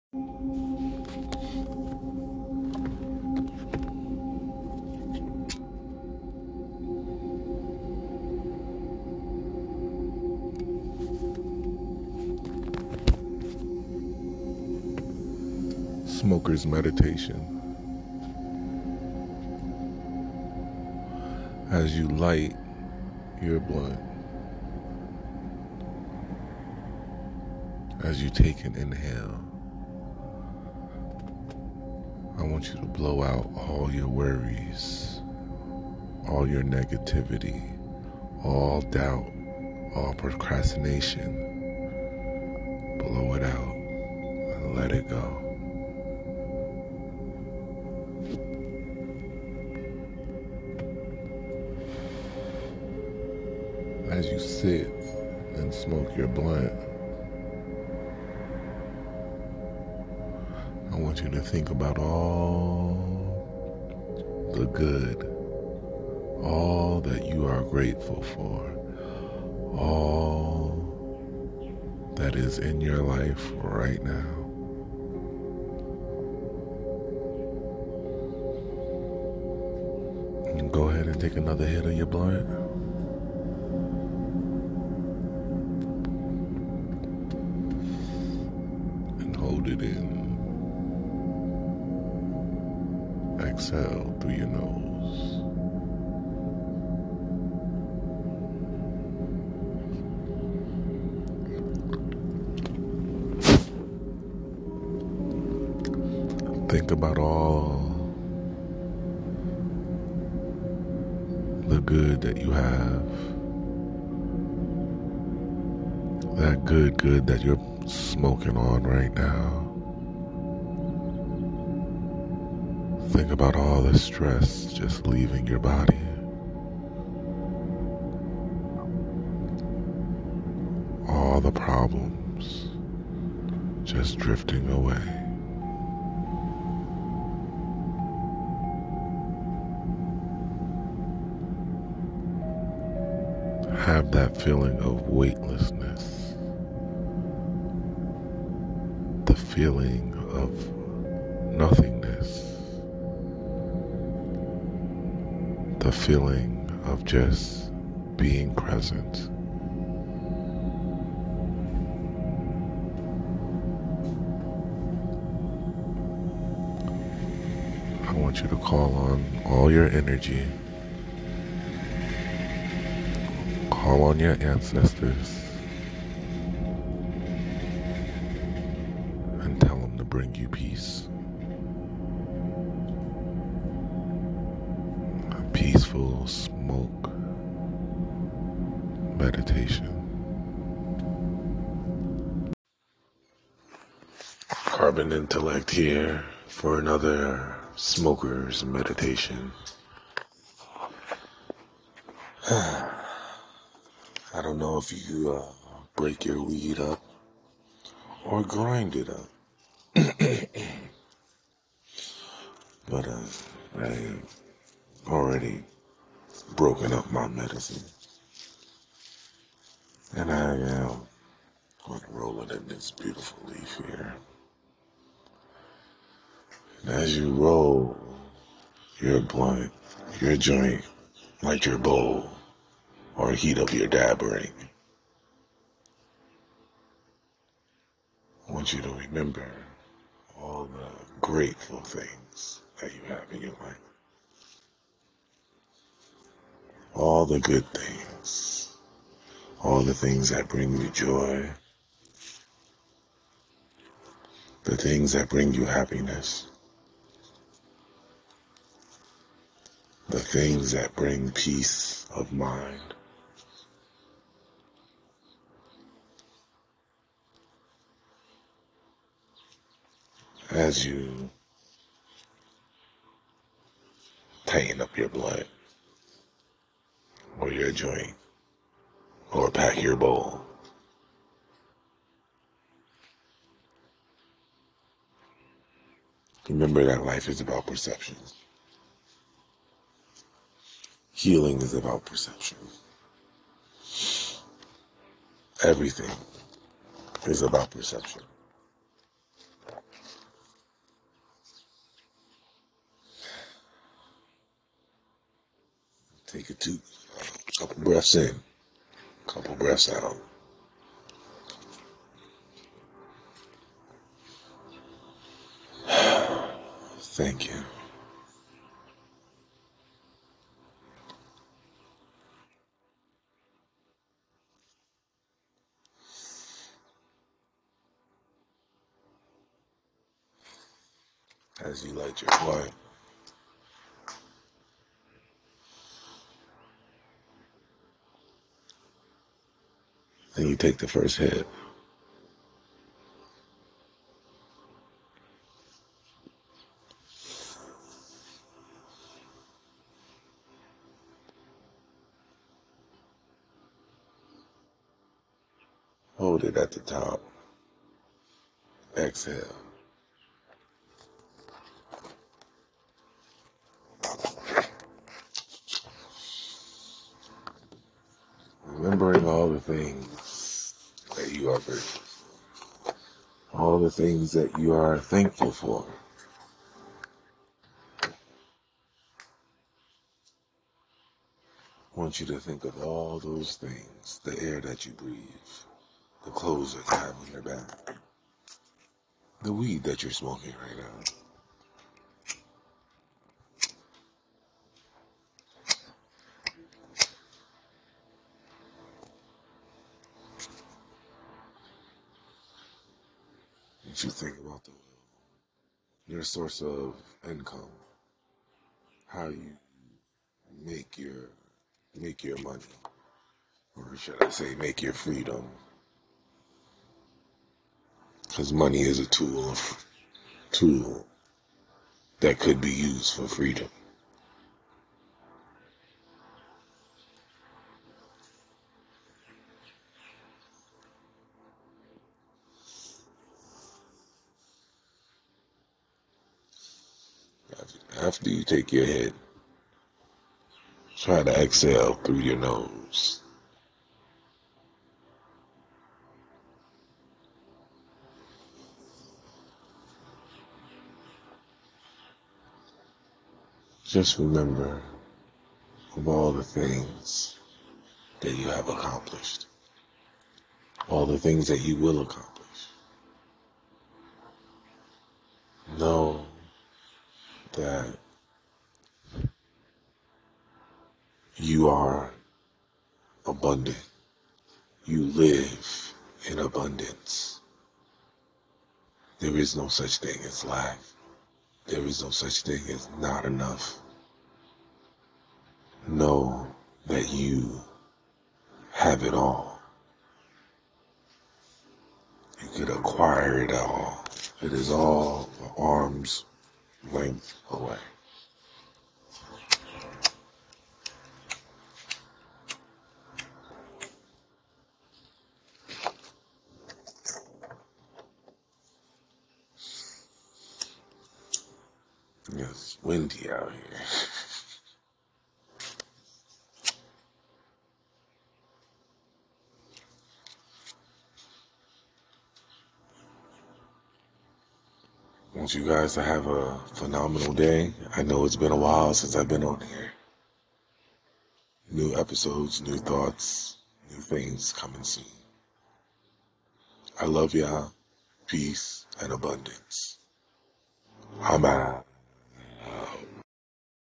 Smoker's meditation. As you light your blunt, as you take an inhale, I want you to blow out all your worries, all your negativity, all doubt, all procrastination. Blow it out and let it go. As you sit and smoke your blunt, I want you to think about all the good, all that you are grateful for, all that is in your life right now. And go ahead and take another hit of your blunt. And hold it in. Exhale through your nose. Think about all the good that you have. That good that you're smoking on right now. Think about all the stress just leaving your body. All the problems just drifting away. Have that feeling of weightlessness. The feeling of nothingness. The feeling of just being present. I want you to call on all your energy. Call on your ancestors. And tell them to bring you peace. A peaceful smoke meditation. Carbon Intellect here for another smoker's meditation. I don't know if you break your weed up or grind it up. But I already broken up my medicine. And I am going to roll it in this beautiful leaf here. And as you roll your blunt, your joint, light your bowl, or heat up your dab ring, I want you to remember all the grateful things that you have in your life. All the good things. All the things that bring you joy. The things that bring you happiness. The things that bring peace of mind. As you tighten up your blunt, or your joint, or pack your bowl, remember that life is about perception. Healing is about perception. Everything is about perception. Take it to a couple breaths in, couple breaths out. Thank you. As you light your blunt, then you take the first hit. Hold it at the top. Exhale. Remembering all the things that you are grateful for, all the things that you are thankful for. I want you to think of all those things, the air that you breathe, the clothes that you have on your back, the weed that you're smoking right now. What you think about your source of income, how you make your money, or should I say make your freedom? Because money is a tool that could be used for freedom. After you take your hit, try to exhale through your nose. Just remember of all the things that you have accomplished, all the things that you will accomplish. Know that you are abundant. You live in abundance. There is no such thing as lack. There is no such thing as not enough. Know that you have it all. You could acquire it all. It is all arm's length away. It's windy out here. I want you guys to have a phenomenal day. I know it's been a while since I've been on here. New episodes, new thoughts, new things coming soon. I love y'all. Peace and abundance. I'm out.